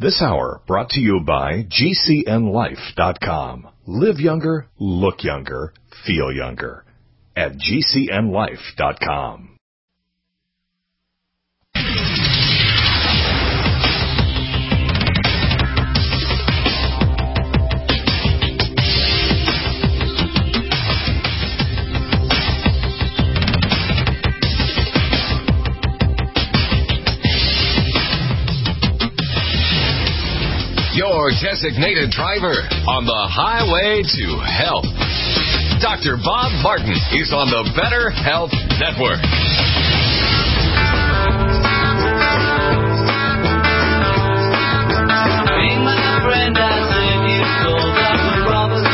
This hour brought to you by GCNLife.com. Live younger, look younger, feel younger at GCNLife.com. Your designated driver on the highway to health. Dr. Bob Martin is on the Better Health Network. Hey, my friend, I said you told Dr. Roberts.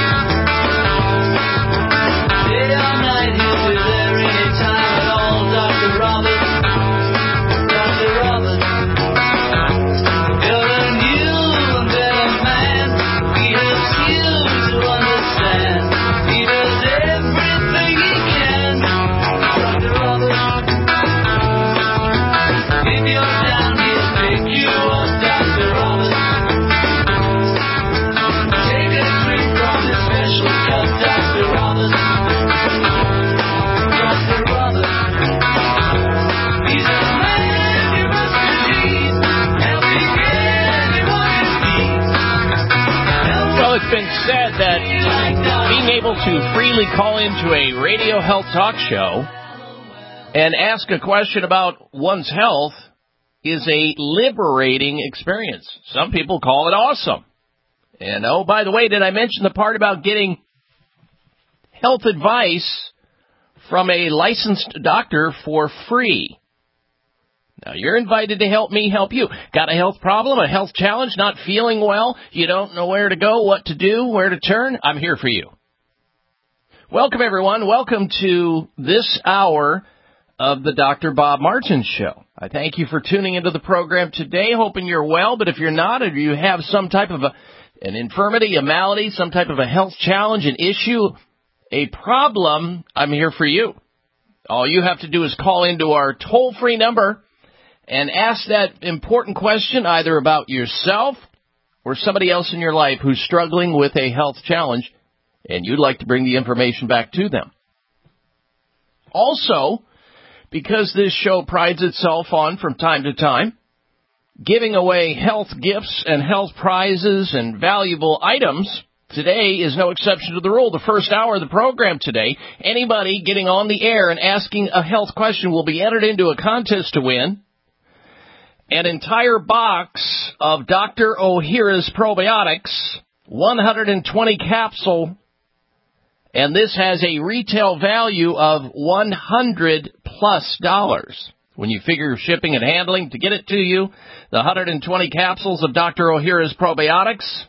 Day or night, he'll be there anytime at all, Dr. Roberts. Dr. Roberts. You're a new and better man. He helps you to understand. He does everything he can. Dr. Roberts. If you're down, he'll pick you up, Dr. Roberts. Take a drink from his special cup, Dr. Roberts. Dr. Roberts. He's a man you must believe, helping anyone in need. Well, it's been said that being able to freely call into a radio health talk show and ask a question about one's health is a liberating experience. Some people call it awesome. And, oh, by the way, did I mention the part about getting health advice from a licensed doctor for free? Now, you're invited to help me help you. Got a health problem, a health challenge, not feeling well? You don't know where to go, what to do, where to turn? I'm here for you. Welcome, everyone. Welcome to this hour of the Dr. Bob Martin Show. I thank you for tuning into the program today, hoping you're well. But if you're not, or you have some type of an infirmity, a malady, some type of a health challenge, an issue, a problem, I'm here for you. All you have to do is call into our toll-free number and ask that important question either about yourself or somebody else in your life who's struggling with a health challenge, and you'd like to bring the information back to them. Also, because this show prides itself on, from time to time, giving away health gifts and health prizes and valuable items, today is no exception to the rule. The first hour of the program today, anybody getting on the air and asking a health question will be entered into a contest to win an entire box of Dr. Ohhira's probiotics, 120 capsule, and this has a retail value of $100+. When you figure shipping and handling to get it to you, the 120 capsules of Dr. Ohhira's probiotics,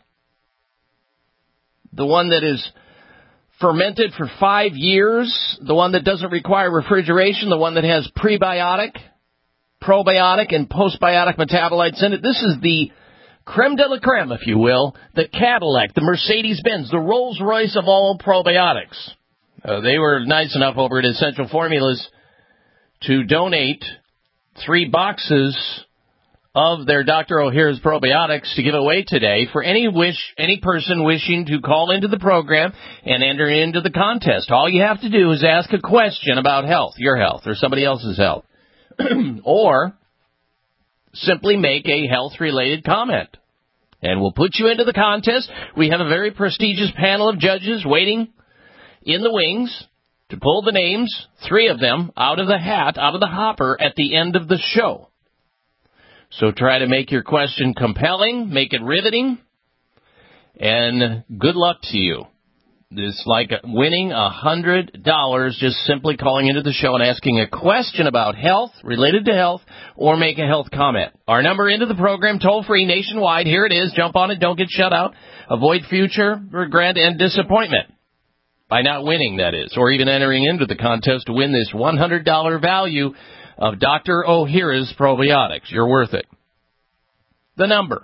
the one that is fermented for 5 years, the one that doesn't require refrigeration, the one that has prebiotic, probiotic, and postbiotic metabolites in it. This is the creme de la creme, if you will, the Cadillac, the Mercedes-Benz, the Rolls-Royce of all probiotics. They were nice enough over at Essential Formulas to donate 3 boxes of their Dr. Ohhira's probiotics to give away today for any person wishing to call into the program and enter into the contest. All you have to do is ask a question about health, your health, or somebody else's health, or simply make a health-related comment, and we'll put you into the contest. We have a very prestigious panel of judges waiting in the wings to pull the names, 3 of them, out of the hat, out of the hopper at the end of the show. So try to make your question compelling, make it riveting, and good luck to you. It's like winning $100 just simply calling into the show and asking a question about health, related to health, or make a health comment. Our number into the program, toll-free, nationwide. Here it is. Jump on it. Don't get shut out. Avoid future regret and disappointment by not winning, that is, or even entering into the contest to win this $100 value of Dr. Ohhira's probiotics. You're worth it. The number,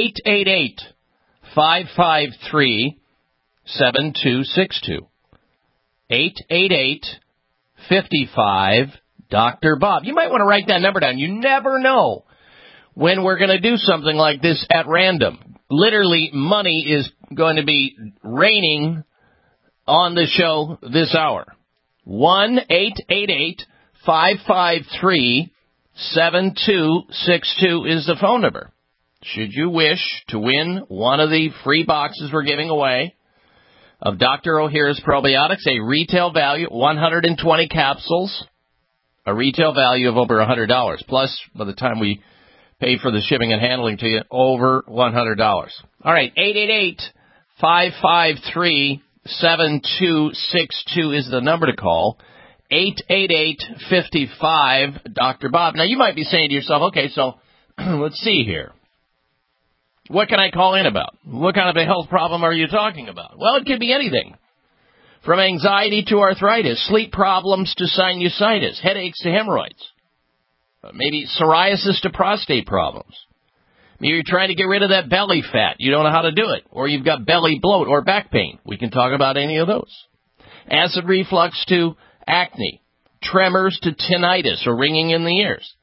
888-553-7262. 888-55-Dr. Bob. You might want to write that number down. You never know when we're going to do something like this at random. Literally, money is going to be raining on the show this hour. 1-888-553-7262 is the phone number. Should you wish to win one of the free boxes we're giving away of Dr. Ohhira's Probiotics, a retail value, 120 capsules, a retail value of over $100. Plus, by the time we pay for the shipping and handling to you, over $100. All right, 888-553-7262 is the number to call. 888-55-Dr. Bob. Now, you might be saying to yourself, okay, so let's see here. What can I call in about? What kind of a health problem are you talking about? Well, it could be anything. From anxiety to arthritis, sleep problems to sinusitis, headaches to hemorrhoids, maybe psoriasis to prostate problems. Maybe you're trying to get rid of that belly fat. You don't know how to do it. Or you've got belly bloat or back pain. We can talk about any of those. Acid reflux to acne, tremors to tinnitus or ringing in the ears.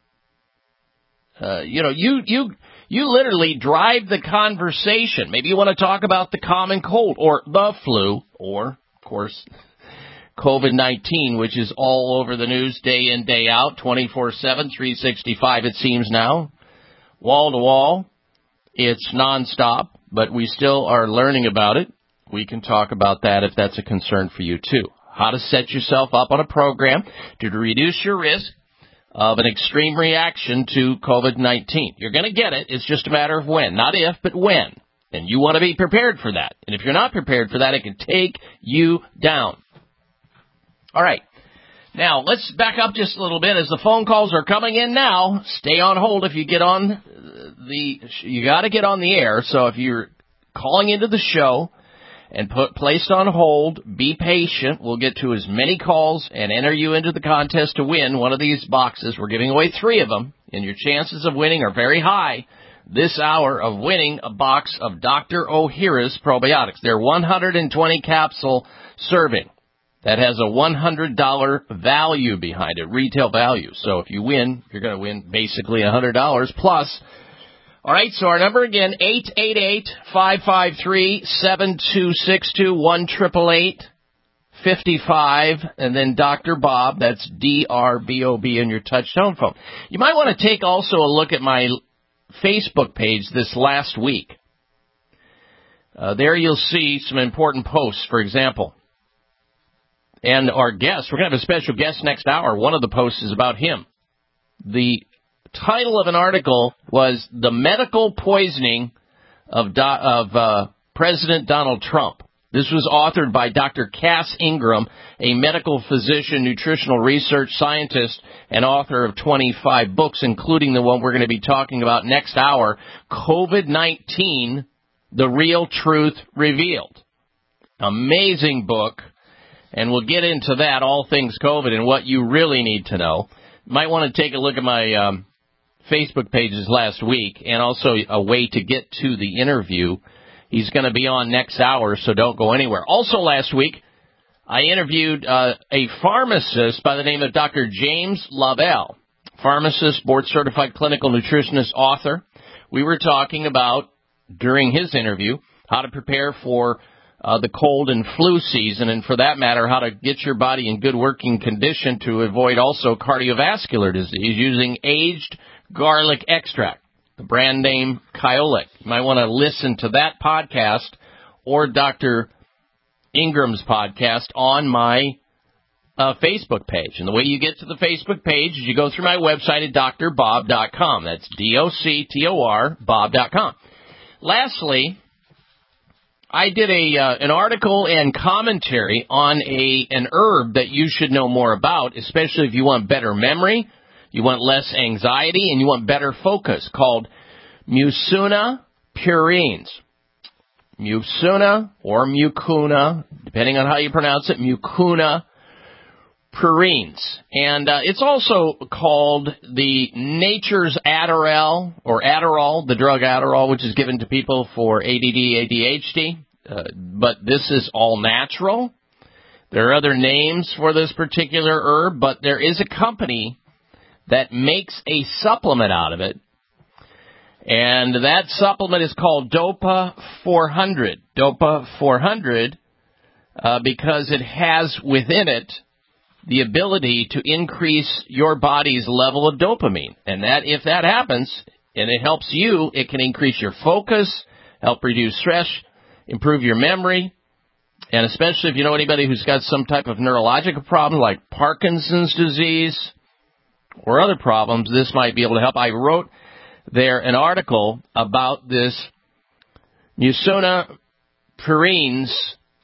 You literally drive the conversation. Maybe you want to talk about the common cold or the flu or, of course, COVID-19, which is all over the news day in, day out, 24/7, 365 it seems now, wall to wall. It's nonstop, but we still are learning about it. We can talk about that if that's a concern for you, too. How to set yourself up on a program to reduce your risk of an extreme reaction to COVID-19. You're going to get it. It's just a matter of when. Not if, but when. And you want to be prepared for that. And if you're not prepared for that, it can take you down. All right. Now, let's back up just a little bit as the phone calls are coming in now. Stay on hold if you get on you got to get on the air. So if you're calling into the show and placed on hold, be patient. We'll get to as many calls and enter you into the contest to win one of these boxes. We're giving away 3 of them, and your chances of winning are very high this hour of winning a box of Dr. Ohhira's Probiotics. They're 120 capsule serving. That has a $100 value behind it, retail value. So if you win, you're going to win basically $100 plus. All right, so our number again, 888-553-7262, 1-888-55, and then Dr. Bob, that's D-R-B-O-B in your touch-tone phone. You might want to take also a look at my Facebook page this last week. There you'll see some important posts, for example. And our guest, we're going to have a special guest next hour. One of the posts is about him. The title of an article was The Medical Poisoning of President Donald Trump. This was authored by Dr. Cass Ingram, a medical physician, nutritional research scientist, and author of 25 books, including the one we're going to be talking about next hour, COVID-19, The Real Truth Revealed. Amazing book. And we'll get into that, all things COVID, and what you really need to know. You might want to take a look at my Facebook pages last week, and also a way to get to the interview. He's going to be on next hour, so don't go anywhere. Also last week, I interviewed a pharmacist by the name of Dr. James Lavelle, pharmacist, board-certified clinical nutritionist, author. We were talking about, during his interview, how to prepare for the cold and flu season, and for that matter, how to get your body in good working condition to avoid also cardiovascular disease using aged garlic extract, the brand name Kyolic. You might want to listen to that podcast or Dr. Ingram's podcast on my Facebook page. And the way you get to the Facebook page is you go through my website at drbob.com. That's DOCTOR, bob.com. Lastly, I did an article and commentary on an herb that you should know more about, especially if you want better memory, you want less anxiety, and you want better focus, called Mucuna purines. Mucuna or mucuna, depending on how you pronounce it, mucuna purines. And it's also called the Nature's Adderall, or Adderall, the drug Adderall, which is given to people for ADD, ADHD. But this is all natural. There are other names for this particular herb, but there is a company that makes a supplement out of it And that supplement is called Dopa 400. Dopa 400 because it has within it the ability to increase your body's level of dopamine. And that, if that happens, and it helps you, it can increase your focus, help reduce stress, improve your memory, and especially if you know anybody who's got some type of neurological problem like Parkinson's disease or other problems, this might be able to help. I wrote there an article about this Mucuna pruriens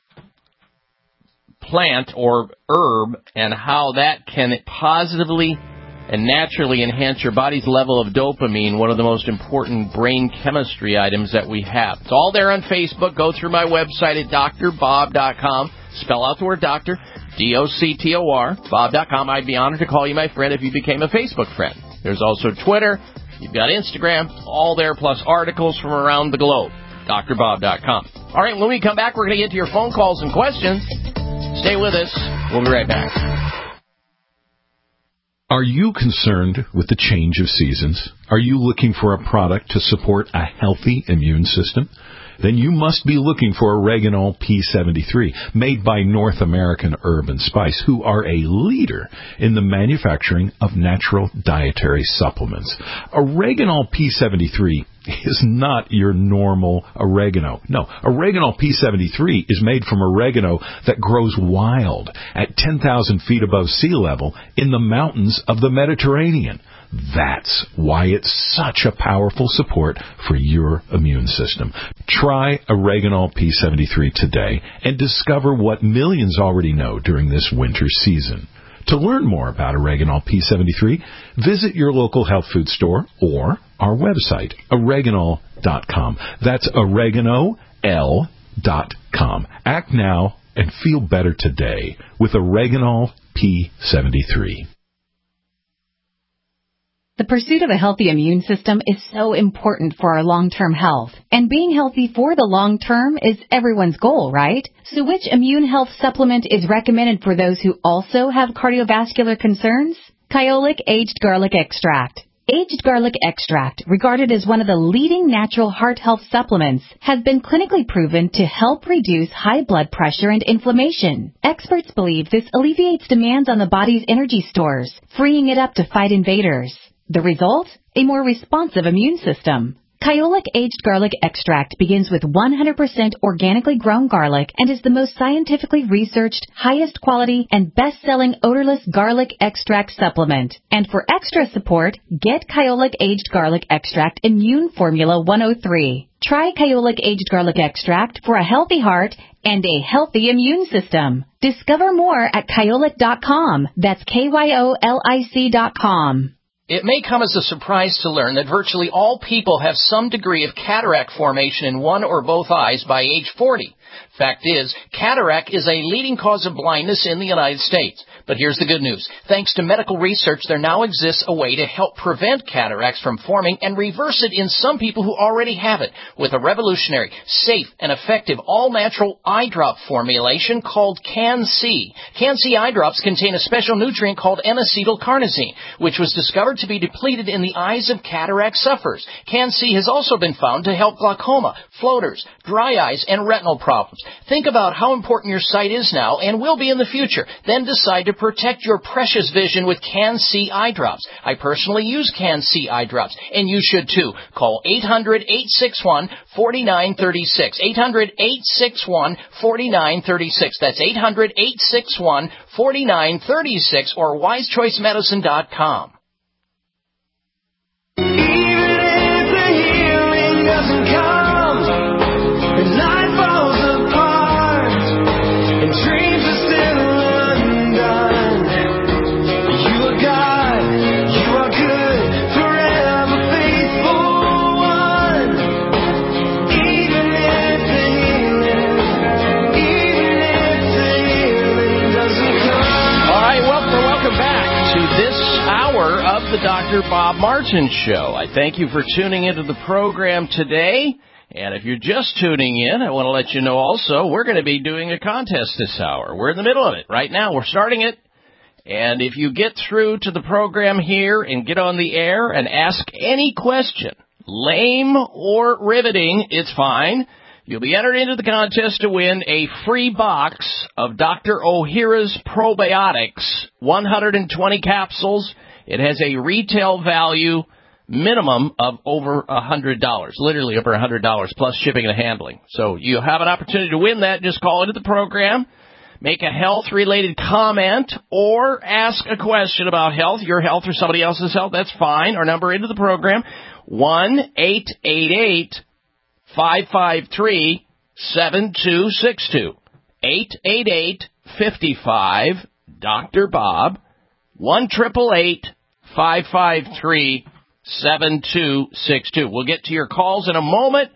plant or herb and how that can positively and naturally enhance your body's level of dopamine, one of the most important brain chemistry items that we have. It's all there on Facebook. Go through my website at drbob.com. Spell out the word doctor, D-O-C-T-O-R, bob.com. I'd be honored to call you my friend if you became a Facebook friend. There's also Twitter. You've got Instagram. All there, plus articles from around the globe. drbob.com. All right, when we come back, we're going to get to your phone calls and questions. Stay with us. We'll be right back. Are you concerned with the change of seasons? Are you looking for a product to support a healthy immune system? Then you must be looking for Oreganol P73, made by North American Herb and Spice, who are a leader in the manufacturing of natural dietary supplements. Oreganol P73 is not your normal oregano. No, Oreganol P73 is made from oregano that grows wild at 10,000 feet above sea level in the mountains of the Mediterranean. That's why it's such a powerful support for your immune system. Try Oreganol P73 today and discover what millions already know during this winter season. To learn more about Oreganol P73, visit your local health food store or our website, oreganol.com. That's oreganol.com. Act now and feel better today with Oreganol P73. The pursuit of a healthy immune system is so important for our long-term health. And being healthy for the long term is everyone's goal, right? So which immune health supplement is recommended for those who also have cardiovascular concerns? Kyolic Aged Garlic Extract. Aged garlic extract, regarded as one of the leading natural heart health supplements, has been clinically proven to help reduce high blood pressure and inflammation. Experts believe this alleviates demands on the body's energy stores, freeing it up to fight invaders. The result? A more responsive immune system. Kyolic Aged Garlic Extract begins with 100% organically grown garlic and is the most scientifically researched, highest quality, and best-selling odorless garlic extract supplement. And for extra support, get Kyolic Aged Garlic Extract Immune Formula 103. Try Kyolic Aged Garlic Extract for a healthy heart and a healthy immune system. Discover more at kyolic.com. That's KYOLIC.com. It may come as a surprise to learn that virtually all people have some degree of cataract formation in one or both eyes by age 40. Fact is, cataract is a leading cause of blindness in the United States. But here's the good news. Thanks to medical research, there now exists a way to help prevent cataracts from forming and reverse it in some people who already have it with a revolutionary, safe, and effective all-natural eye drop formulation called Can-C. Can-C eye drops contain a special nutrient called N-acetylcarnosine, which was discovered to be depleted in the eyes of cataract sufferers. Can-C has also been found to help glaucoma, floaters, dry eyes, and retinal problems. Think about how important your sight is now and will be in the future. Then decide to protect your precious vision with Can-C eye drops. I personally use Can-C eye drops, and you should too. Call 800-861-4936. 800-861-4936. That's 800-861-4936 or wisechoicemedicine.com. The Dr. Bob Martin Show. I thank you for tuning into the program today. And if you're just tuning in, I want to let you know also we're going to be doing a contest this hour. We're in the middle of it right now. We're starting it. And if you get through to the program here and get on the air and ask any question, Lame or riveting, it's fine. You'll be entered into the contest to win a free box of Dr. Ohhira's Probiotics, 120 capsules. It has a retail value minimum of over $100, literally over $100 plus shipping and handling. So you have an opportunity to win that. Just call into the program, make a health-related comment, or ask a question about health, your health or somebody else's health. That's fine. Our number into the program, 1-888-553-7262. 888-55-Dr. Bob, 1-888-553-7262. We'll get to your calls in a moment.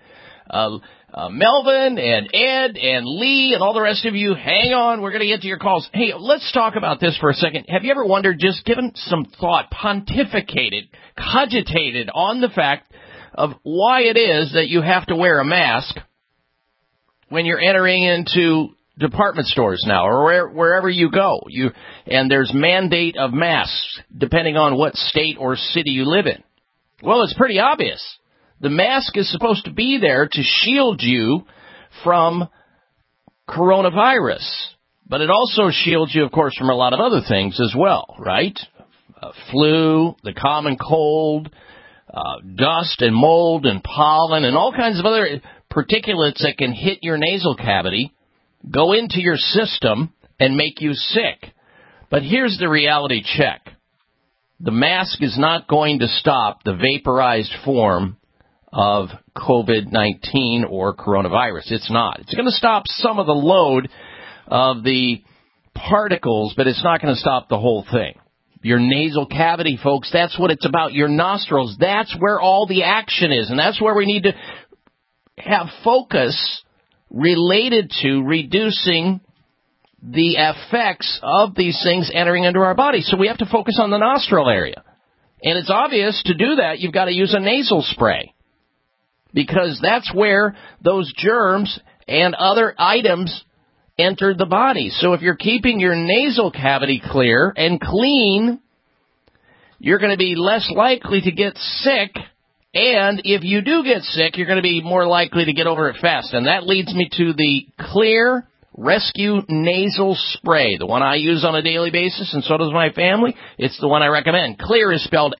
Melvin and Ed and Lee and all the rest of you, hang on. We're going to get to your calls. Hey, let's talk about this for a second. Have you ever wondered, just given some thought, pontificated, cogitated on the fact of why it is that you have to wear a mask when you're entering into department stores now or wherever you go? And there's mandate of masks depending on what state or city you live in. Well, it's pretty obvious. The mask is supposed to be there to shield you from coronavirus. But it also shields you, of course, from a lot of other things as well, right? Flu, the common cold, dust and mold and pollen and all kinds of other particulates that can hit your nasal cavity, go into your system, and make you sick. But here's the reality check. The mask is not going to stop the vaporized form of COVID-19 or coronavirus. It's not. It's going to stop some of the load of the particles, but it's not going to stop the whole thing. Your nasal cavity, folks, that's what it's about. Your nostrils, that's where all the action is, and that's where we need to have focus related to reducing the effects of these things entering into our body. So we have to focus on the nostril area. And it's obvious to do that, you've got to use a nasal spray, because that's where those germs and other items enter the body. So if you're keeping your nasal cavity clear and clean, you're going to be less likely to get sick. And if you do get sick, you're going to be more likely to get over it fast. And that leads me to the Xlear Rescue Nasal Spray, the one I use on a daily basis, and so does my family. It's the one I recommend. Xlear is spelled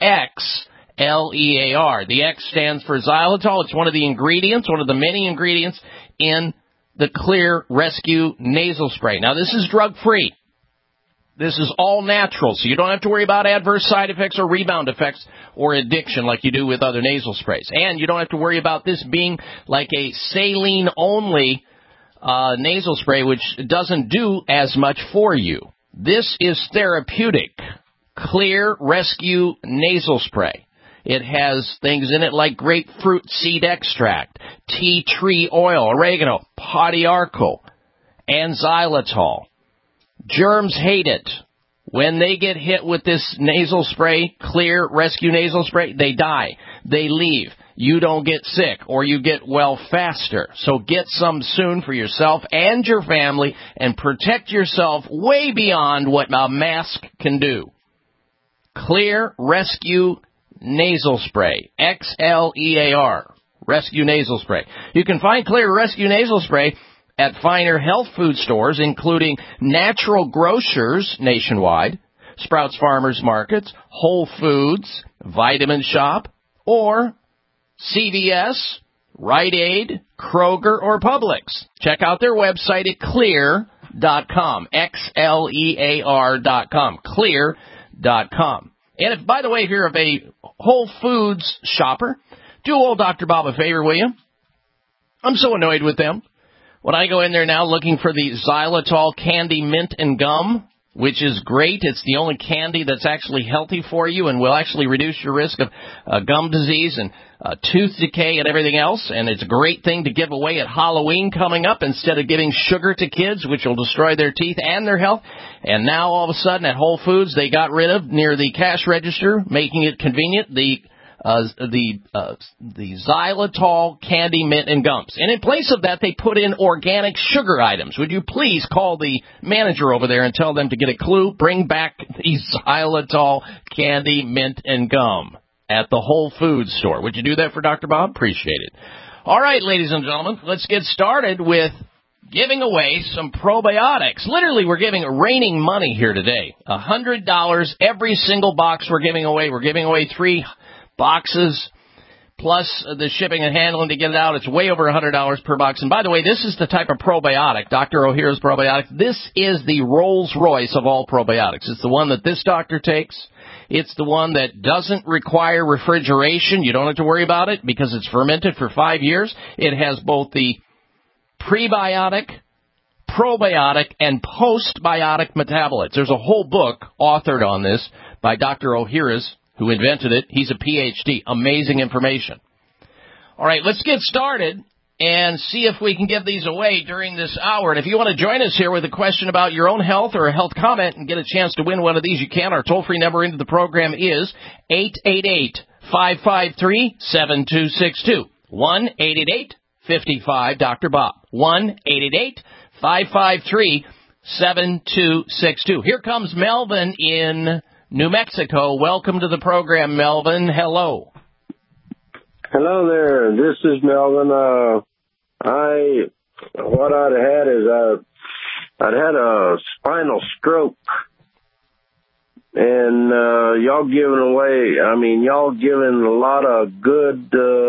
X-L-E-A-R. The X stands for xylitol. It's one of the ingredients, one of the many ingredients in the Xlear Rescue Nasal Spray. Now, this is drug-free. This is all natural, so you don't have to worry about adverse side effects or rebound effects or addiction like you do with other nasal sprays. And you don't have to worry about this being like a saline-only nasal spray, which doesn't do as much for you. This is therapeutic. Xlear Rescue Nasal Spray. It has things in it like grapefruit seed extract, tea tree oil, oregano, podiarco, and xylitol. Germs hate it. When they get hit with this nasal spray, Xlear Rescue Nasal Spray, they die. They leave. You don't get sick, or you get well faster. So get some soon for yourself and your family, and protect yourself way beyond what a mask can do. Xlear Rescue Nasal Spray. X-L-E-A-R. Rescue Nasal Spray. You can find Xlear Rescue Nasal Spray at finer health food stores, including Natural Grocers nationwide, Sprouts Farmers Markets, Whole Foods, Vitamin Shop, or CVS, Rite Aid, Kroger, or Publix. Check out their website at Xlear.com. Xlear.com. Xlear.com. And if, by the way, if you're a Whole Foods shopper, do old Dr. Bob a favor, will you? I'm so annoyed with them. When I go in there now looking for the xylitol candy mint and gum, which is great. It's the only candy that's actually healthy for you and will actually reduce your risk of gum disease and tooth decay and everything else. And it's a great thing to give away at Halloween coming up instead of giving sugar to kids, which will destroy their teeth and their health. And now all of a sudden at Whole Foods, they got rid of, near the cash register, making it convenient, the xylitol candy mint and gums. And in place of that, they put in organic sugar items. Would you please call the manager over there and tell them to get a clue? Bring back the xylitol candy mint and gum. at the Whole Foods store. Would you do that for Dr. Bob? Appreciate it. All right, ladies and gentlemen, let's get started with giving away some probiotics. Literally, we're giving raining money here today. $100 every single box we're giving away. We're giving away 3 boxes plus the shipping and handling to get it out. It's way over $100 per box. And by the way, this is the type of probiotic, Dr. O'Hara's probiotic. This is the Rolls-Royce of all probiotics. It's the one that this doctor takes. It's the one that doesn't require refrigeration. You don't have to worry about it because it's fermented for 5 years. It has both the prebiotic, probiotic, and postbiotic metabolites. There's a whole book authored on this by Dr. O'Hara's, who invented it. He's a PhD. Amazing information. All right, let's get started and see if we can give these away during this hour. And if you want to join us here with a question about your own health or a health comment and get a chance to win one of these, you can. Our toll-free number into the program is 888-553-7262. 1-888-55-Dr. Bob. 1-888-553-7262. Here comes Melvin in New Mexico. Welcome to the program, Melvin. Hello. Hello there. This is Melvin. What I'd had is I'd had a spinal stroke, and y'all giving a lot of good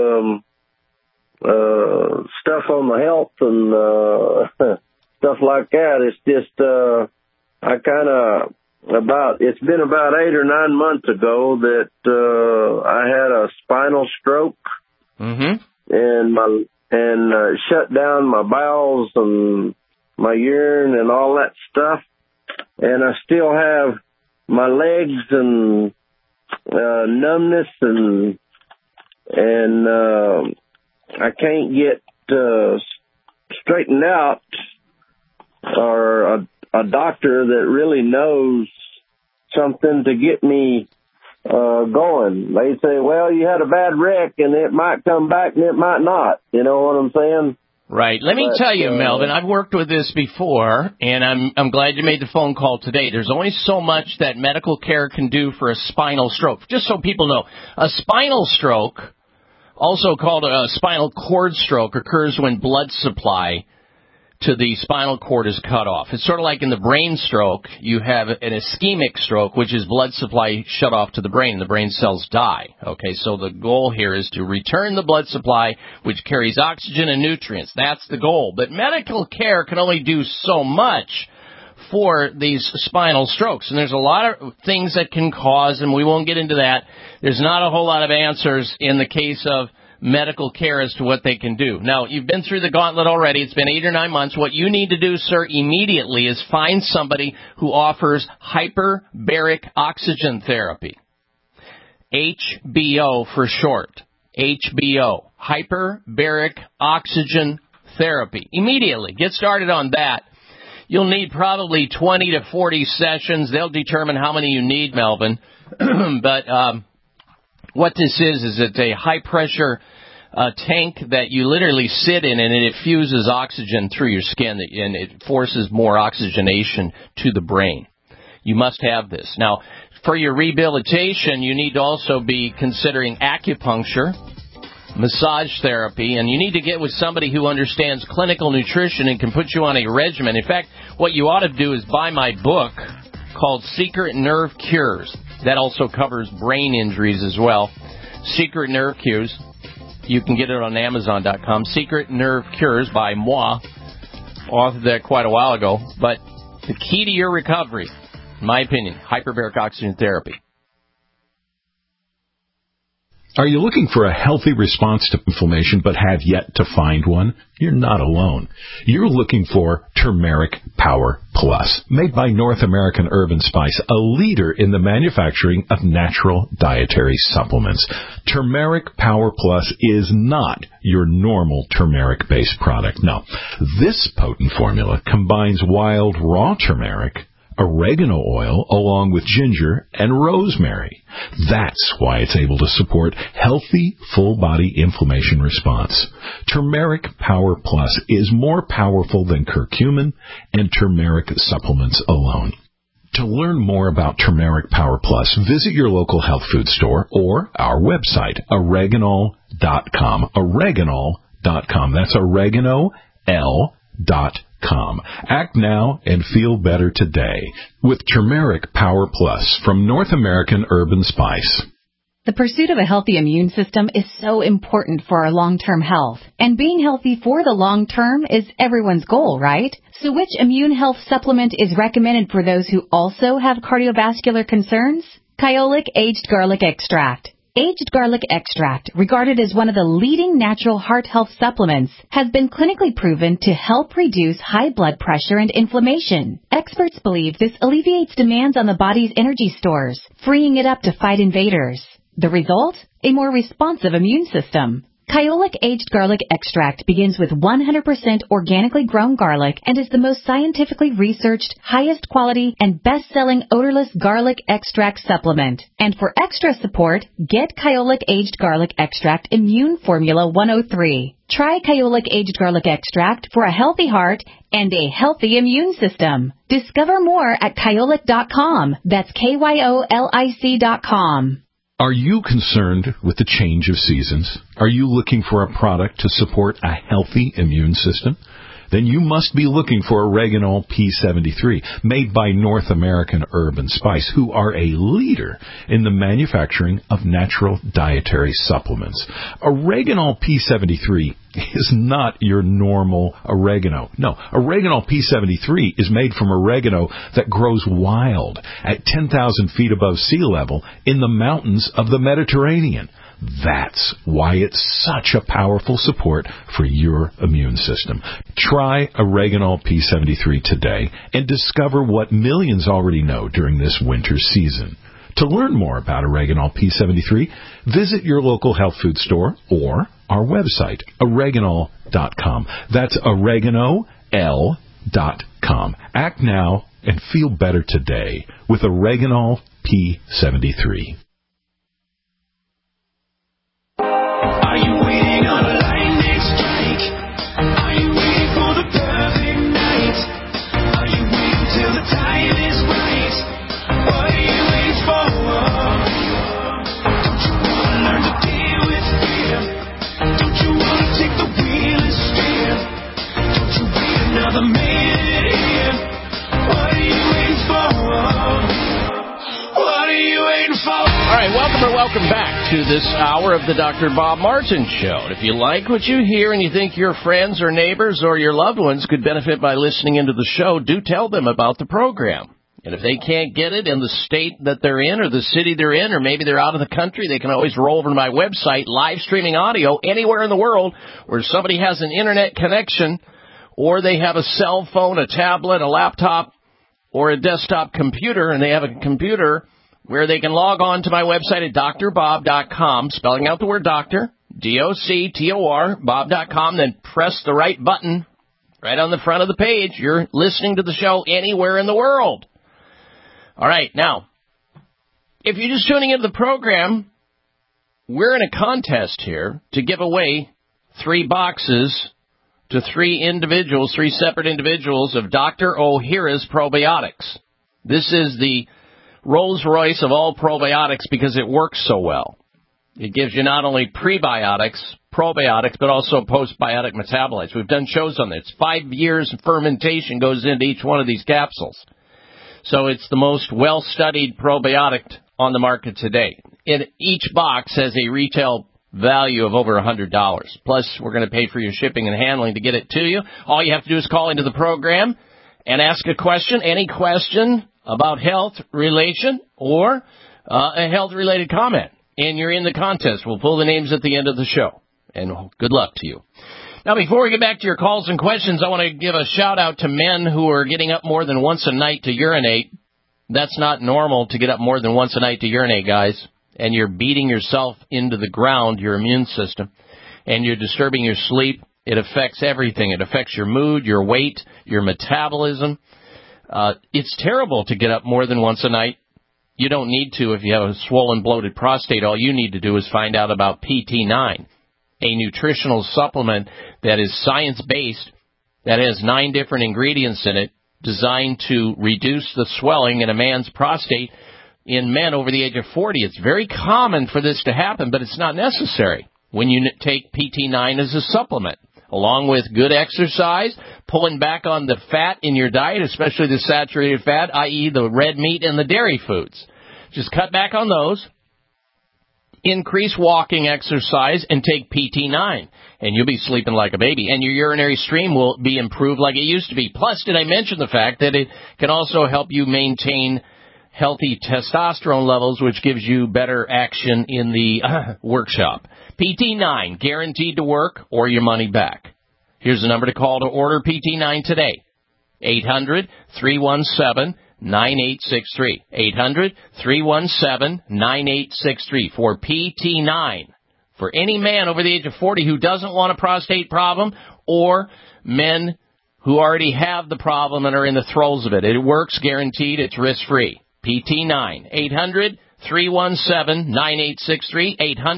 stuff on the health and stuff like that. It's just it's been about 8 or 9 months ago that I had a spinal stroke, and shut down my bowels and my urine and all that stuff, and I still have my legs and numbness and I can't get straightened out, or a doctor that really knows something to get me going. They say, well, you had a bad wreck, and it might come back and it might not. You know what I'm saying? Right. Let me tell you, Melvin, I've worked with this before, and I'm glad you made the phone call today. There's only so much that medical care can do for a spinal stroke. Just so people know, a spinal stroke, also called a spinal cord stroke, occurs when blood supply to the spinal cord is cut off. It's sort of like in the brain stroke, you have an ischemic stroke, which is blood supply shut off to the brain. The brain cells die. Okay, so the goal here is to return the blood supply, which carries oxygen and nutrients. That's the goal. But medical care can only do so much for these spinal strokes. And there's a lot of things that can cause, and we won't get into that. There's not a whole lot of answers in the case of medical care as to what they can do. Now, you've been through the gauntlet already. It's been 8 or 9 months. What you need to do, sir, immediately is find somebody who offers hyperbaric oxygen therapy. HBO for short. HBO. Hyperbaric oxygen therapy. Immediately. Get started on that. You'll need probably 20 to 40 sessions. They'll determine how many you need, Melvin. But what this is it's a high-pressure tank that you literally sit in, and it infuses oxygen through your skin, and it forces more oxygenation to the brain. You must have this. Now, for your rehabilitation, you need to also be considering acupuncture, massage therapy, and you need to get with somebody who understands clinical nutrition and can put you on a regimen. In fact, what you ought to do is buy my book called Secret Nerve Cures. That also covers brain injuries as well. Secret Nerve Cures. You can get it on Amazon.com. Secret Nerve Cures by moi. Authored that quite a while ago. But the key to your recovery, in my opinion, hyperbaric oxygen therapy. Are you looking for a healthy response to inflammation but have yet to find one? You're not alone. You're looking for Turmeric Power Plus, made by North American Herb & Spice, a leader in the manufacturing of natural dietary supplements. Turmeric Power Plus is not your normal turmeric-based product. No, this potent formula combines wild raw turmeric, oregano oil, along with ginger and rosemary. That's why it's able to support healthy, full-body inflammation response. Turmeric Power Plus is more powerful than curcumin and turmeric supplements alone. To learn more about Turmeric Power Plus, visit your local health food store or our website, oreganol.com. Oreganol.com. That's oregano.com. Act now and feel better today with Turmeric Power Plus from North American Herb & Spice. The pursuit of a healthy immune system is so important for our long-term health. And being healthy for the long term is everyone's goal, right? So which immune health supplement is recommended for those who also have cardiovascular concerns? Kyolic Aged Garlic Extract. Aged garlic extract, regarded as one of the leading natural heart health supplements, has been clinically proven to help reduce high blood pressure and inflammation. Experts believe this alleviates demands on the body's energy stores, freeing it up to fight invaders. The result? A more responsive immune system. Kyolic Aged Garlic Extract begins with 100% organically grown garlic and is the most scientifically researched, highest quality, and best-selling odorless garlic extract supplement. And for extra support, get Kyolic Aged Garlic Extract Immune Formula 103. Try Kyolic Aged Garlic Extract for a healthy heart and a healthy immune system. Discover more at kyolic.com. That's KYOLIC.com. Are you concerned with the change of seasons? Are you looking for a product to support a healthy immune system? Then you must be looking for Oreganol P73, made by North American Herb & Spice, who are a leader in the manufacturing of natural dietary supplements. Oreganol P73 is not your normal oregano. No, Oreganol P73 is made from oregano that grows wild at 10,000 feet above sea level in the mountains of the Mediterranean. That's why it's such a powerful support for your immune system. Try Oreganol P73 today and discover what millions already know during this winter season. To learn more about Oreganol P73, visit your local health food store or our website, oreganol.com. That's oregano.com. Act now and feel better today with Oreganol P73. Are you waiting on a lightning strike? Are you waiting for the perfect night? Are you waiting till the time is right? What are you waiting for? Don't you want to learn to deal with fear? Don't you want to take the wheel and steer? Don't you wait another minute here? What are you waiting for? What are you waiting for? All right, welcome back to this hour of the Dr. Bob Martin Show. And if you like what you hear and you think your friends or neighbors or your loved ones could benefit by listening into the show, do tell them about the program. And if they can't get it in the state that they're in or the city they're in, or maybe they're out of the country, they can always roll over to my website, live streaming audio anywhere in the world where somebody has an internet connection or they have a cell phone, a tablet, a laptop, or a desktop computer, and they have a computer where they can log on to my website at drbob.com, spelling out the word doctor, D-O-C-T-O-R, bob.com, then press the right button right on the front of the page. You're listening to the show anywhere in the world. All right, now, if you're just tuning into the program, we're in a contest here to give away 3 boxes to 3 separate individuals of Dr. Ohhira's probiotics. This is the Rolls-Royce of all probiotics because it works so well. It gives you not only prebiotics, probiotics, but also postbiotic metabolites. We've done shows on this. 5 years of fermentation goes into each one of these capsules. So it's the most well-studied probiotic on the market today. Each box has a retail value of over $100. Plus, we're going to pay for your shipping and handling to get it to you. All you have to do is call into the program and ask a question, any question about health relation or a health-related comment. And you're in the contest. We'll pull the names at the end of the show. And good luck to you. Now, before we get back to your calls and questions, I want to give a shout-out to men who are getting up more than once a night to urinate. That's not normal to get up more than once a night to urinate, guys. And you're beating yourself into the ground, your immune system, and you're disturbing your sleep. It affects everything. It affects your mood, your weight, your metabolism. It's terrible to get up more than once a night. You don't need to if you have a swollen, bloated prostate. All you need to do is find out about PT9, a nutritional supplement that is science-based, that has 9 different ingredients in it, designed to reduce the swelling in a man's prostate in men over the age of 40. It's very common for this to happen, but it's not necessary when you take PT9 as a supplement, along with good exercise, pulling back on the fat in your diet, especially the saturated fat, i.e. the red meat and the dairy foods. Just cut back on those, increase walking exercise, and take PT9, and you'll be sleeping like a baby, and your urinary stream will be improved like it used to be. Plus, did I mention the fact that it can also help you maintain healthy testosterone levels, which gives you better action in the workshop. PT9, guaranteed to work or your money back. Here's the number to call to order PT9 today. 800-317-9863. 800-317-9863 for PT9. For any man over the age of 40 who doesn't want a prostate problem, or men who already have the problem and are in the throes of it. It works, guaranteed. It's risk-free. PT9. 800-317-9863.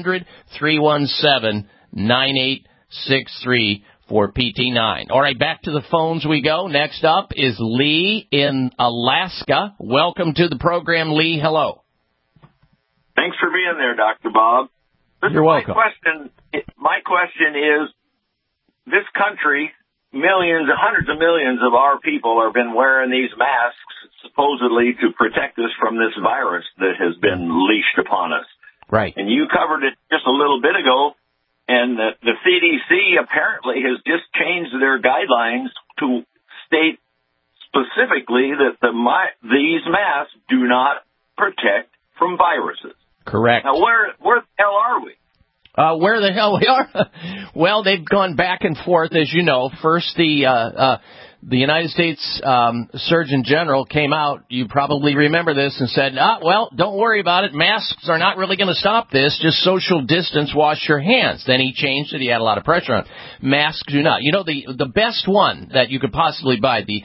800-317-9863 for PT9. All right, back to the phones we go. Next up is Lee in Alaska. Welcome to the program, Lee. Hello. Thanks for being there, Dr. Bob. You're welcome. My question is, this country, hundreds of millions of our people have been wearing these masks supposedly to protect us from this virus that has been leashed upon us. Right. And you covered it just a little bit ago, and the CDC apparently has just changed their guidelines to state specifically that these masks do not protect from viruses. Correct. Now, where the hell are we? Where the hell we are? Well, they've gone back and forth, as you know. First, the United States Surgeon General came out, you probably remember this, and said, well, don't worry about it. Masks are not really going to stop this. Just social distance, wash your hands. Then he changed it. He had a lot of pressure on it. Masks do not. You know, the best one that you could possibly buy, the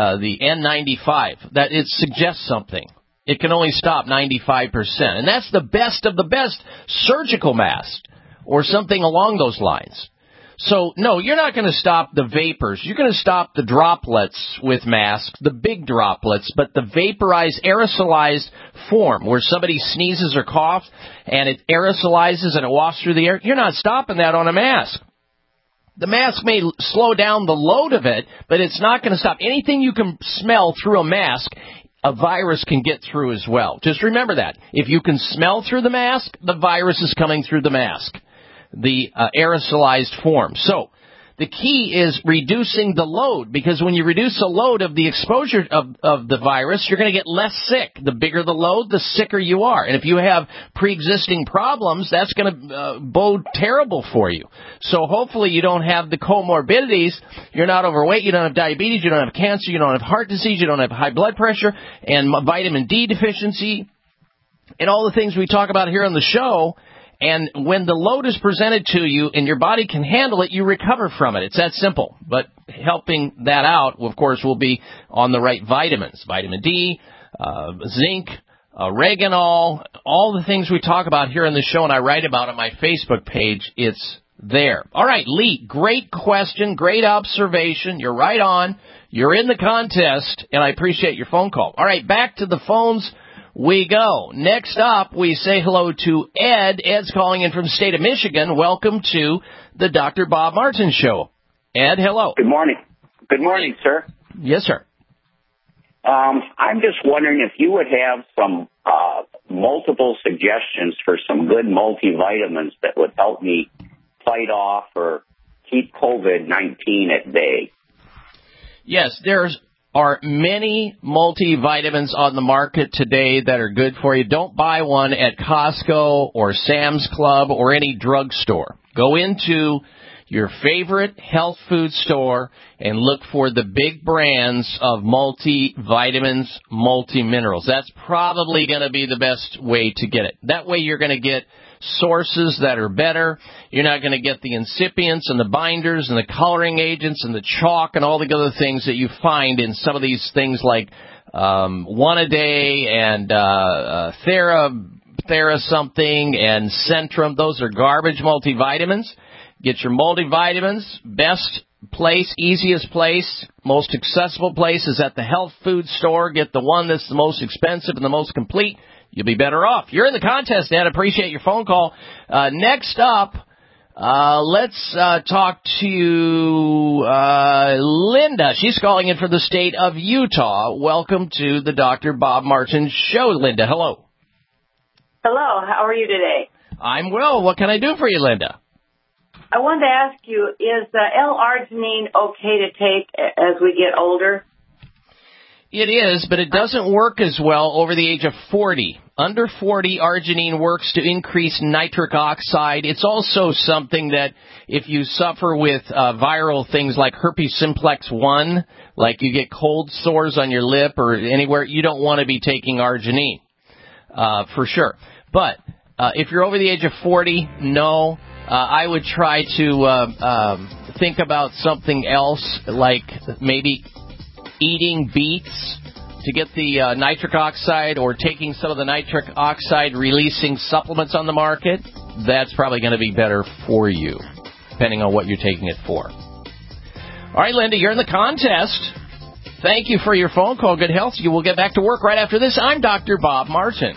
N95, that it suggests something. It can only stop 95%. And that's the best of the best surgical mask, or something along those lines. So, no, you're not going to stop the vapors. You're going to stop the droplets with masks, the big droplets, but the vaporized, aerosolized form where somebody sneezes or coughs and it aerosolizes and it wafts through the air, you're not stopping that on a mask. The mask may slow down the load of it, but it's not going to stop. Anything you can smell through a mask, a virus can get through as well. Just remember that. If you can smell through the mask, the virus is coming through the mask, the aerosolized form. So the key is reducing the load, because when you reduce the load of the exposure of the virus, you're going to get less sick. The bigger the load, the sicker you are. And if you have pre-existing problems, that's going to bode terrible for you. So hopefully you don't have the comorbidities. You're not overweight. You don't have diabetes. You don't have cancer. You don't have heart disease. You don't have high blood pressure and vitamin D deficiency and all the things we talk about here on the show. And when the load is presented to you and your body can handle it, you recover from it. It's that simple. But helping that out, of course, will be on the right vitamins. Vitamin D, zinc, oregano, all the things we talk about here on the show and I write about on my Facebook page, it's there. All right, Lee, great question, great observation. You're right on. You're in the contest, and I appreciate your phone call. All right, back to the phones we go. Next up, we say hello to Ed. Ed's calling in from the state of Michigan. Welcome to the Dr. Bob Martin Show. Ed, hello. Good morning. Good morning, sir. Yes, sir. I'm just wondering if you would have some multiple suggestions for some good multivitamins that would help me fight off or keep COVID-19 at bay. Yes, there's are many multivitamins on the market today that are good for you. Don't buy one at Costco or Sam's Club or any drugstore. Go into your favorite health food store and look for the big brands of multivitamins, multiminerals. That's probably going to be the best way to get it. That way you're going to get sources that are better. You're not going to get the incipients and the binders and the coloring agents and the chalk and all the other things that you find in some of these things like One A Day and Thera something and Centrum. Those are garbage multivitamins. Get your multivitamins, best place, easiest place, most accessible place is at the health food store. Get the one that's the most expensive and the most complete. You'll be better off. You're in the contest, Ed. Appreciate your phone call. Next up, let's talk to Linda. She's calling in from the state of Utah. Welcome to the Dr. Bob Martin Show, Linda. Hello. Hello. How are you today? I'm well. What can I do for you, Linda? I wanted to ask you, is L-arginine okay to take as we get older? It is, but it doesn't work as well over the age of 40. Under 40, arginine works to increase nitric oxide. It's also something that if you suffer with viral things like herpes simplex 1, like you get cold sores on your lip or anywhere, you don't want to be taking arginine, for sure. But if you're over the age of 40, no. I would try to think about something else, like maybe eating beets to get the nitric oxide, or taking some of the nitric oxide releasing supplements on the market. That's probably going to be better for you, depending on what you're taking it for. All right, Linda, you're in the contest. Thank you for your phone call. Good health. You will get back to work right after this. I'm Dr. Bob Martin.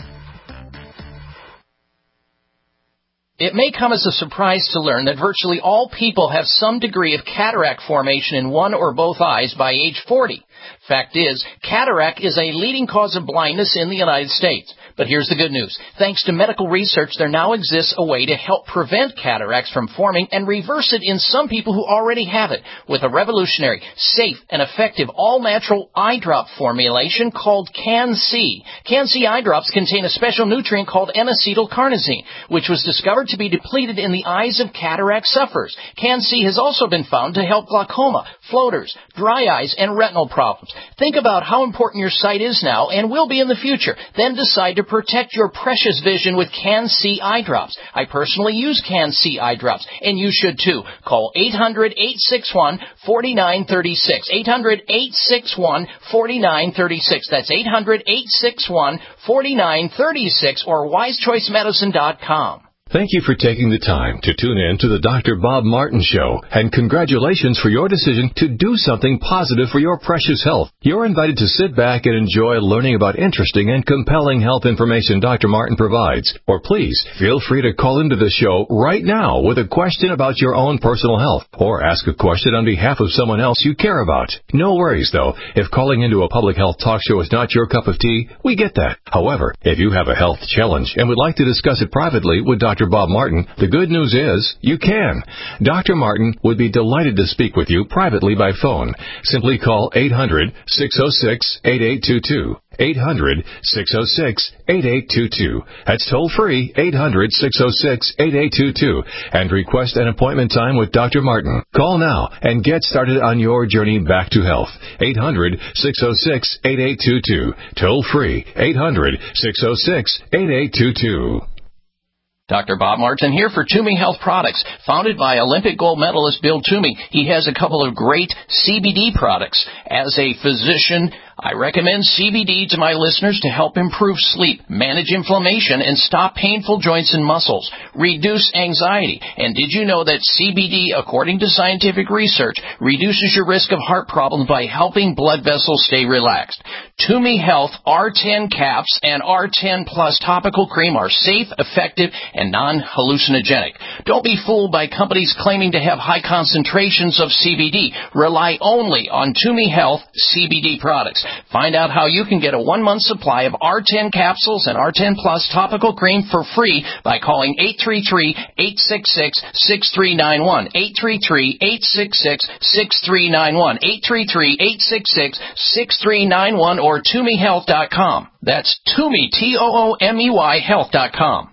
It may come as a surprise to learn that virtually all people have some degree of cataract formation in one or both eyes by age 40. Fact is, cataract is a leading cause of blindness in the United States. But here's the good news. Thanks to medical research, there now exists a way to help prevent cataracts from forming and reverse it in some people who already have it with a revolutionary, safe, and effective all-natural eye drop formulation called Can-C. Can-C eye drops contain a special nutrient called N-acetylcarnosine, which was discovered to be depleted in the eyes of cataract sufferers. Can-C has also been found to help glaucoma, floaters, dry eyes, and retinal problems. Think about how important your sight is now and will be in the future. Then decide to protect your precious vision with Can-C eye drops. I personally use Can-C eye drops, and you should too. Call 800-861-4936. 800-861-4936. That's 800-861-4936 or wisechoicemedicine.com. Thank you for taking the time to tune in to the Dr. Bob Martin Show, and congratulations for your decision to do something positive for your precious health. You're invited to sit back and enjoy learning about interesting and compelling health information Dr. Martin provides. Or please, feel free to call into the show right now with a question about your own personal health, or ask a question on behalf of someone else you care about. No worries, though. If calling into a public health talk show is not your cup of tea, we get that. However, if you have a health challenge and would like to discuss it privately with Dr. Bob Martin, the good news is you can. Dr. Martin would be delighted to speak with you privately by phone. Simply call 800-606-8822. 800-606-8822. That's toll free, 800-606-8822, and request an appointment time with Dr. Martin. Call now and get started on your journey back to health. 800-606-8822. Toll free, 800-606-8822. Dr. Bob Martin here for Toomey Health Products. Founded by Olympic gold medalist Bill Toomey, he has a couple of great CBD products. As a physician, I recommend CBD to my listeners to help improve sleep, manage inflammation, and stop painful joints and muscles, reduce anxiety. And did you know that CBD, according to scientific research, reduces your risk of heart problems by helping blood vessels stay relaxed? Toomey Health R10 caps and R10 Plus topical cream are safe, effective, and non-hallucinogenic. Don't be fooled by companies claiming to have high concentrations of CBD. Rely only on Toomey Health CBD products. Find out how you can get a 1-month supply of R10 capsules and R10 Plus topical cream for free by calling 833-866-6391. 833-866-6391. 833-866-6391 or ToomeyHealth.com. That's Toomey, Toomey Health.com.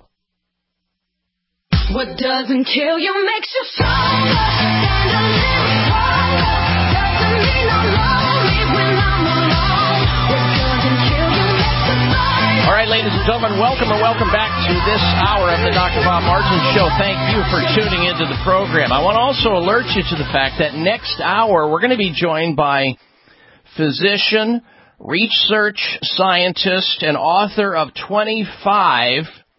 What doesn't kill you makes you stronger and a little stronger. Doesn't mean I'm lonely when I'm alone. What doesn't kill you makes you stronger. All right, ladies and gentlemen, welcome back to this hour of the Dr. Bob Martin Show. Thank you for tuning into the program. I want to also alert you to the fact that next hour we're going to be joined by physician, research scientist, and author of 25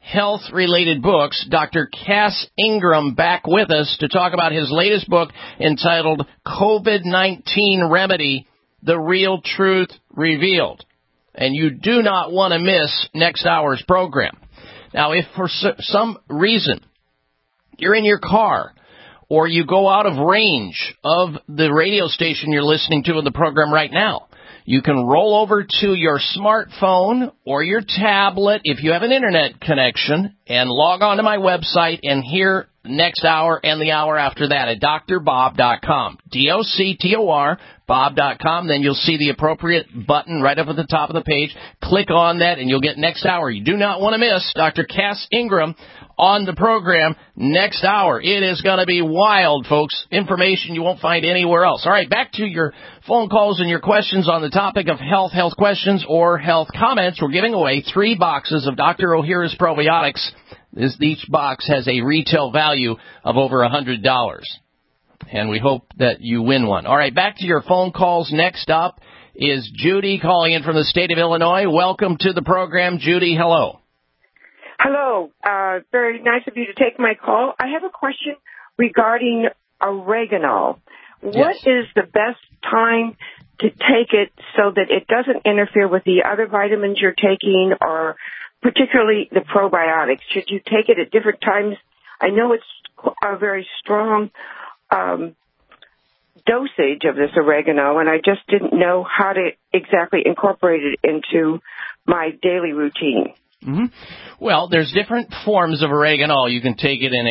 health-related books. Dr. Cass Ingram back with us to talk about his latest book entitled COVID-19 Remedy, The Real Truth Revealed. And you do not want to miss next hour's program. Now, if for some reason you're in your car or you go out of range of the radio station you're listening to in the program right now, you can roll over to your smartphone or your tablet if you have an internet connection and log on to my website and hear next hour and the hour after that at drbob.com. DOCTOR, Bob.com. Then you'll see the appropriate button right up at the top of the page. Click on that and you'll get next hour. You do not want to miss Dr. Cass Ingram on the program next hour. It is going to be wild, folks. Information you won't find anywhere else. All right, back to your phone calls and your questions on the topic of health questions, or health comments. We're giving away 3 boxes of Dr. Ohhira's probiotics. Each box has a retail value of over $100. And we hope that you win one. All right, back to your phone calls. Next up is Judy calling in from the state of Illinois. Welcome to the program, Judy. Hello. Hello. Very nice of you to take my call. I have a question regarding oregano. Yes. What is the best time to take it so that it doesn't interfere with the other vitamins you're taking, or particularly the probiotics? Should you take it at different times? I know it's a very strong dosage of this oregano, and I just didn't know how to exactly incorporate it into my daily routine. Mm-hmm. Well, there's different forms of oregano. You can take it in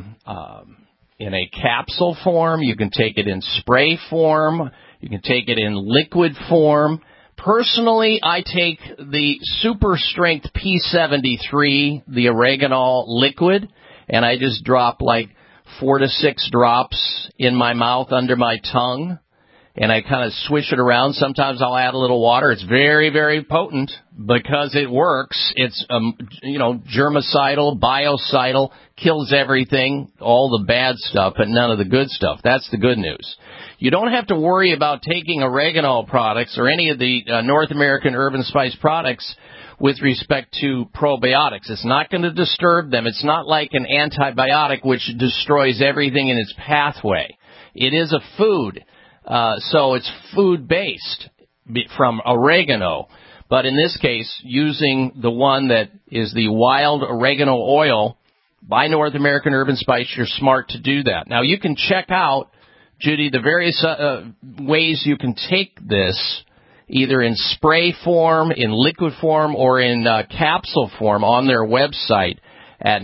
a capsule form. You can take it in spray form. You can take it in liquid form. Personally, I take the Super Strength P73, the oregano liquid, and I just drop like 4 to 6 drops in my mouth under my tongue, and I kind of swish it around. Sometimes I'll add a little water. It's very, very potent because it works. It's, germicidal, biocidal, kills everything, all the bad stuff, but none of the good stuff. That's the good news. You don't have to worry about taking oregano products or any of the North American Herb and Spice products with respect to probiotics. It's not going to disturb them. It's not like an antibiotic which destroys everything in its pathway. It is a food, so it's food-based from oregano. But in this case, using the one that is the wild oregano oil by North American Herb and Spice, you're smart to do that. Now, you can check out, Judy, the various ways you can take this, either in spray form, in liquid form, or in capsule form on their website at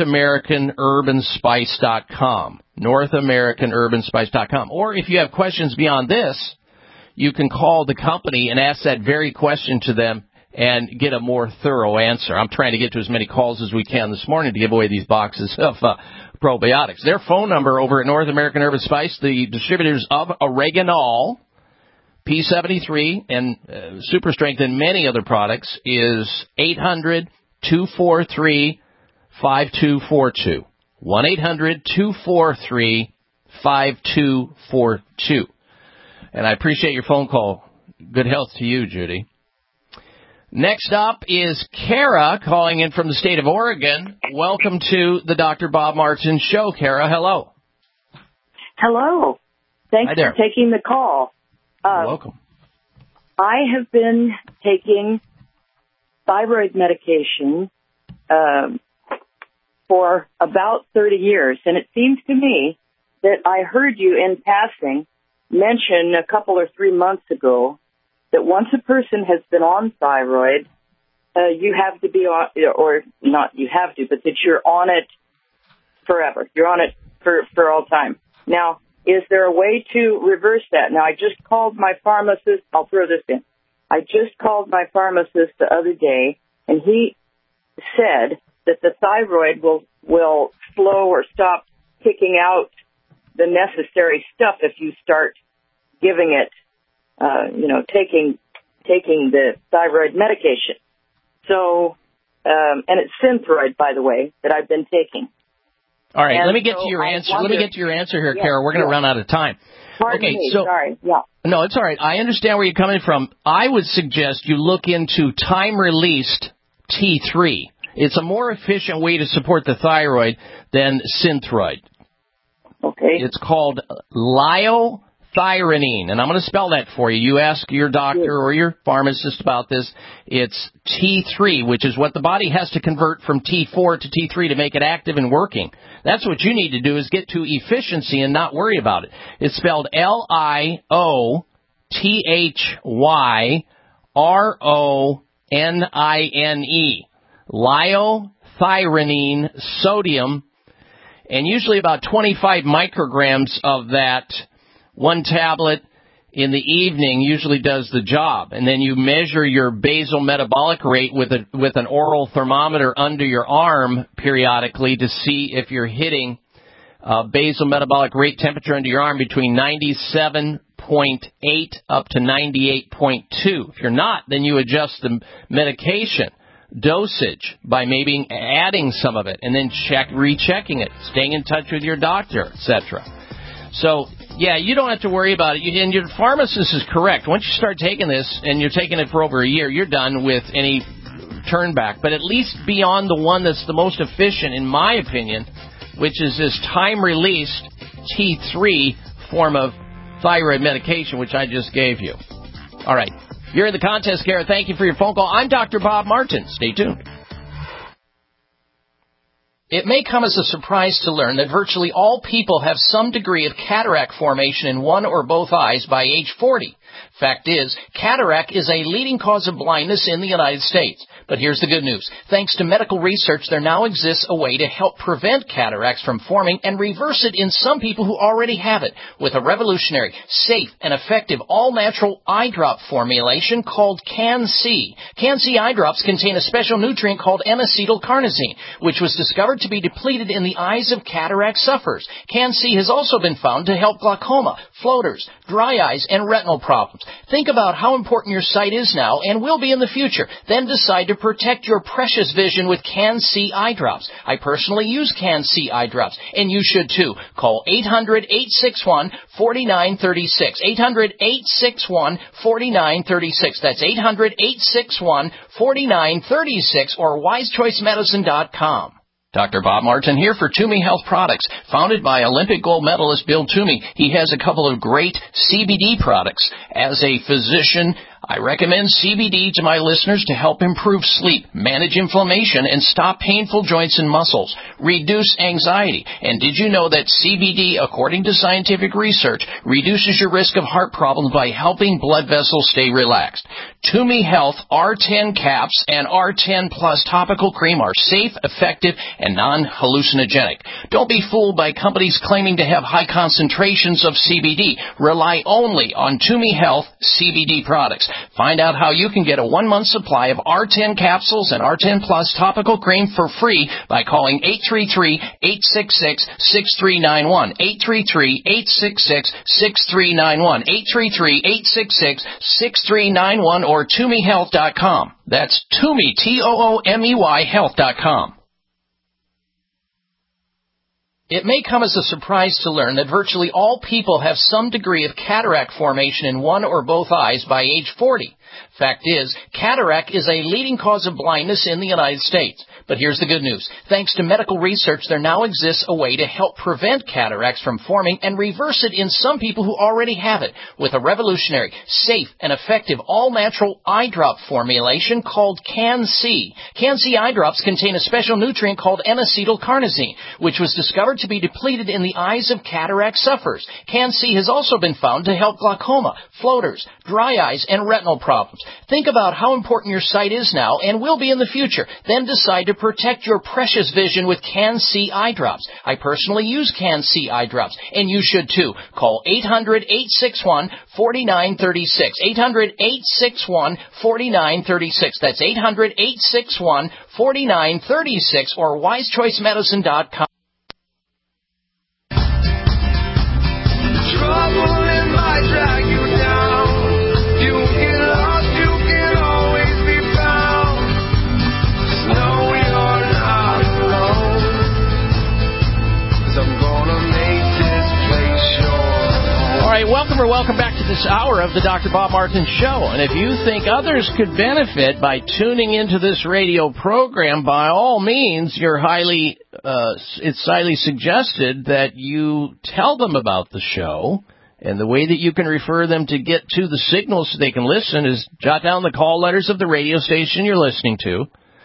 NorthAmericanHerbandSpice.com. NorthAmericanHerbandSpice.com. Or if you have questions beyond this, you can call the company and ask that very question to them and get a more thorough answer. I'm trying to get to as many calls as we can this morning to give away these boxes of probiotics. Their phone number over at North American Herb and Spice, the distributors of Oreganol, P73, and Super Strength, and many other products, is 800-243-5242. 1-800-243-5242. And I appreciate your phone call. Good health to you, Judy. Next up is Kara calling in from the state of Oregon. Welcome to the Dr. Bob Martin Show, Kara. Hello. Hello. Thanks for taking the call. You're welcome. I have been taking thyroid medication for about 30 years, and it seems to me that I heard you in passing mention a couple or 3 months ago that once a person has been on thyroid, you have to be on, or not you have to, but that you're on it forever. You're on it for all time. Now, is there a way to reverse that? Now, I just called my pharmacist. I'll throw this in. I just called my pharmacist the other day, and he said that the thyroid will slow or stop kicking out the necessary stuff if you start giving it, taking the thyroid medication. So, and it's Synthroid, by the way, that I've been taking. All right, and let me get to your answer. Let me get to your answer here, Kara. We're going to run out of time. Pardon me. Sorry. Yeah. No, it's all right. I understand where you're coming from. I would suggest you look into time-released T3. It's a more efficient way to support the thyroid than Synthroid. Okay. It's called liothyronine, and I'm going to spell that for you. You ask your doctor or your pharmacist about this. It's T3, which is what the body has to convert from T4 to T3 to make it active and working. That's what you need to do, is get to efficiency and not worry about it. It's spelled LIOTHYRONINE. Liothyronine sodium, and usually about 25 micrograms of that one tablet in the evening usually does the job. And then you measure your basal metabolic rate with an oral thermometer under your arm periodically to see if you're hitting basal metabolic rate temperature under your arm between 97.8 up to 98.2. If you're not, then you adjust the medication dosage by maybe adding some of it and then rechecking it, staying in touch with your doctor, etc. So, yeah, you don't have to worry about it. And your pharmacist is correct. Once you start taking this and you're taking it for over a year, you're done with any turn back. But at least be on the one that's the most efficient, in my opinion, which is this time-released T3 form of thyroid medication, which I just gave you. All right. You're in the contest, Kara. Thank you for your phone call. I'm Dr. Bob Martin. Stay tuned. It may come as a surprise to learn that virtually all people have some degree of cataract formation in one or both eyes by age 40. Fact is, cataract is a leading cause of blindness in the United States. But here's the good news. Thanks to medical research, there now exists a way to help prevent cataracts from forming and reverse it in some people who already have it with a revolutionary, safe, and effective all-natural eye drop formulation called Can-C. Can-C eye drops contain a special nutrient called N-acetylcarnosine, which was discovered to be depleted in the eyes of cataract sufferers. Can-C has also been found to help glaucoma, floaters, dry eyes, and retinal problems. Think about how important your sight is now and will be in the future. Then decide to protect your precious vision with Can-C eye drops. I personally use Can-C eye drops, and you should too. Call 800-861-4936. 800-861-4936. That's 800-861-4936 or wisechoicemedicine.com. Dr. Bob Martin here for Toomey Health Products. Founded by Olympic gold medalist Bill Toomey, he has a couple of great CBD products. As a physician, I recommend CBD to my listeners to help improve sleep, manage inflammation, and stop painful joints and muscles, reduce anxiety. And did you know that CBD, according to scientific research, reduces your risk of heart problems by helping blood vessels stay relaxed? Toomey Health R10 caps and R10 Plus topical cream are safe, effective, and non-hallucinogenic. Don't be fooled by companies claiming to have high concentrations of CBD. Rely only on Toomey Health CBD products. Find out how you can get a 1-month supply of R10 capsules and R10 Plus topical cream for free by calling 833-866-6391. 833-866-6391. 833-866-6391 or ToomeyHealth.com. That's Toomey, Toomey, Health.com. It may come as a surprise to learn that virtually all people have some degree of cataract formation in one or both eyes by age 40. Fact is, cataract is a leading cause of blindness in the United States. But here's the good news. Thanks to medical research, there now exists a way to help prevent cataracts from forming and reverse it in some people who already have it with a revolutionary, safe, and effective all-natural eye drop formulation called Can-C. Can-C eye drops contain a special nutrient called N-acetylcarnosine, which was discovered to be depleted in the eyes of cataract sufferers. Can-C has also been found to help glaucoma, floaters, dry eyes, and retinal problems. Think about how important your sight is now and will be in the future. Then decide to protect your precious vision with Can-C eye drops. I personally use Can-C eye drops, and you should too. Call 800-861-4936. 800-861-4936. That's 800-861-4936 or wisechoicemedicine.com. Trouble in my drag you down. You get lost, you can always be found. Just know you're not alone. 'Cause I'm gonna make this place yours. All right, welcome back to this hour of the Dr. Bob Martin Show. And if you think others could benefit by tuning into this radio program, by all means, it's highly suggested that you tell them about the show. And the way that you can refer them to get to the signal so they can listen is jot down the call letters of the radio station you're listening to,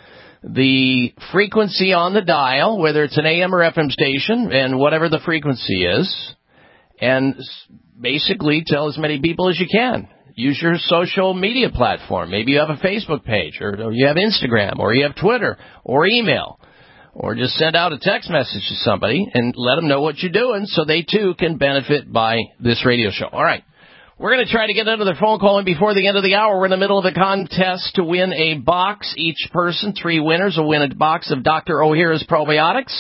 the frequency on the dial, whether it's an AM or FM station, and whatever the frequency is, and basically tell as many people as you can. Use your social media platform. Maybe you have a Facebook page, or you have Instagram, or you have Twitter, or email, or just send out a text message to somebody and let them know what you're doing so they, too, can benefit by this radio show. All right. We're going to try to get another phone call in before the end of the hour. We're in the middle of a contest to win a box. Each person, 3 winners, will win a box of Dr. Ohhira's probiotics.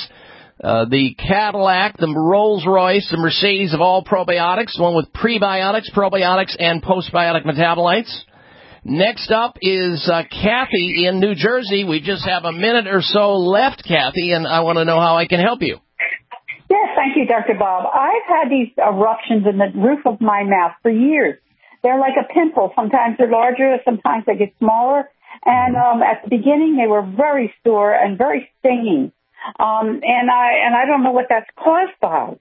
The Cadillac, the Rolls-Royce, the Mercedes of all probiotics, one with prebiotics, probiotics, and postbiotic metabolites. Next up is Kathy in New Jersey. We just have a minute or so left, Kathy, and I want to know how I can help you. Yes, thank you, Dr. Bob. I've had these eruptions in the roof of my mouth for years. They're like a pimple. Sometimes they're larger, sometimes they get smaller. And at the beginning, they were very sore and very stinging. And I don't know what that's caused by.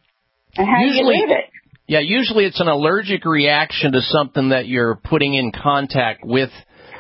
And how do you leave it? Yeah, usually it's an allergic reaction to something that you're putting in contact with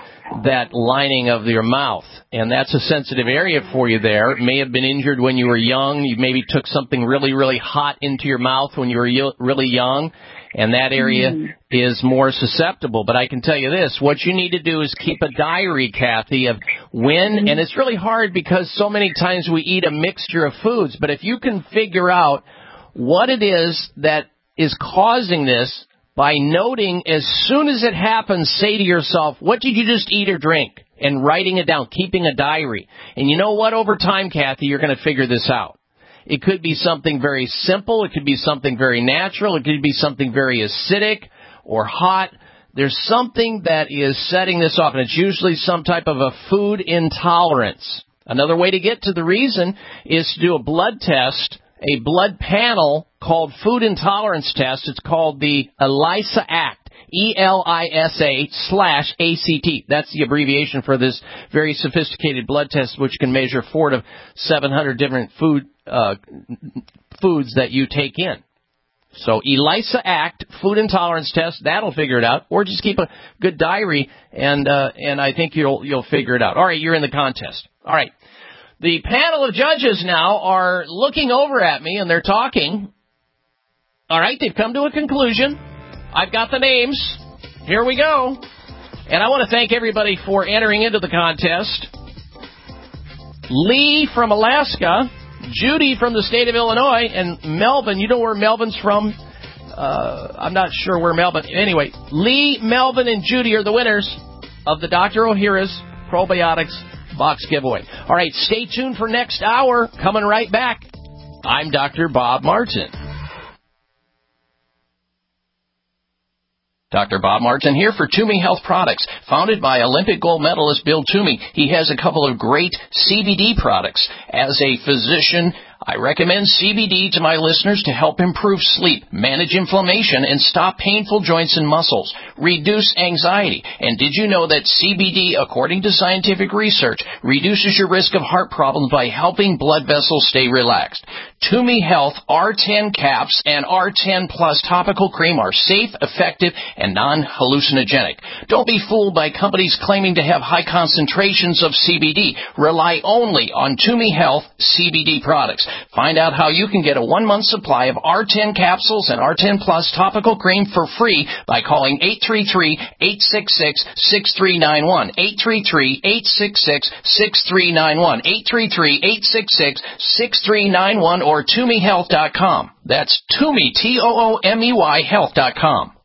that lining of your mouth. And that's a sensitive area for you there. It may have been injured when you were young. You maybe took something really, really hot into your mouth when you were really young, and that area is more susceptible. But I can tell you this, what you need to do is keep a diary, Kathy, of when, and it's really hard because so many times we eat a mixture of foods, but if you can figure out what it is that is causing this, by noting as soon as it happens, say to yourself, what did you just eat or drink? And writing it down, keeping a diary. And you know what? Over time, Kathy, you're going to figure this out. It could be something very simple. It could be something very natural. It could be something very acidic or hot. There's something that is setting this off, and it's usually some type of a food intolerance. Another way to get to the reason is to do a blood test, a blood panel called food intolerance test. It's called the ELISA Act, ELISA/ACT. That's the abbreviation for this very sophisticated blood test, which can measure 400 to 700 different foods that you take in. So ELISA Act, food intolerance test, that'll figure it out. Or just keep a good diary, and I think you'll figure it out. All right, you're in the contest. All right. The panel of judges now are looking over at me, and they're talking. All right, they've come to a conclusion. I've got the names. Here we go. And I want to thank everybody for entering into the contest. Lee from Alaska, Judy from the state of Illinois, and Melvin. You know where Melvin's from? I'm not sure where Melvin. Anyway, Lee, Melvin, and Judy are the winners of the Dr. Ohhira's Probiotics box giveaway. All right, stay tuned for next hour. Coming right back. I'm Dr. Bob Martin. Dr. Bob Martin here for Toomey Health Products, founded by Olympic gold medalist Bill Toomey. He has a couple of great CBD products. As a physician, I recommend CBD to my listeners to help improve sleep, manage inflammation, and stop painful joints and muscles, reduce anxiety. And did you know that CBD, according to scientific research, reduces your risk of heart problems by helping blood vessels stay relaxed? Toomey Health R10 caps and R10 Plus topical cream are safe, effective, and non-hallucinogenic. Don't be fooled by companies claiming to have high concentrations of CBD. Rely only on Toomey Health CBD products. Find out how you can get a 1-month supply of R10 capsules and R10 Plus topical cream for free by calling 833-866-6391. 833-866-6391. 833-866-6391 or ToomeyHealth.com. That's Toomey, Toomey, health.com.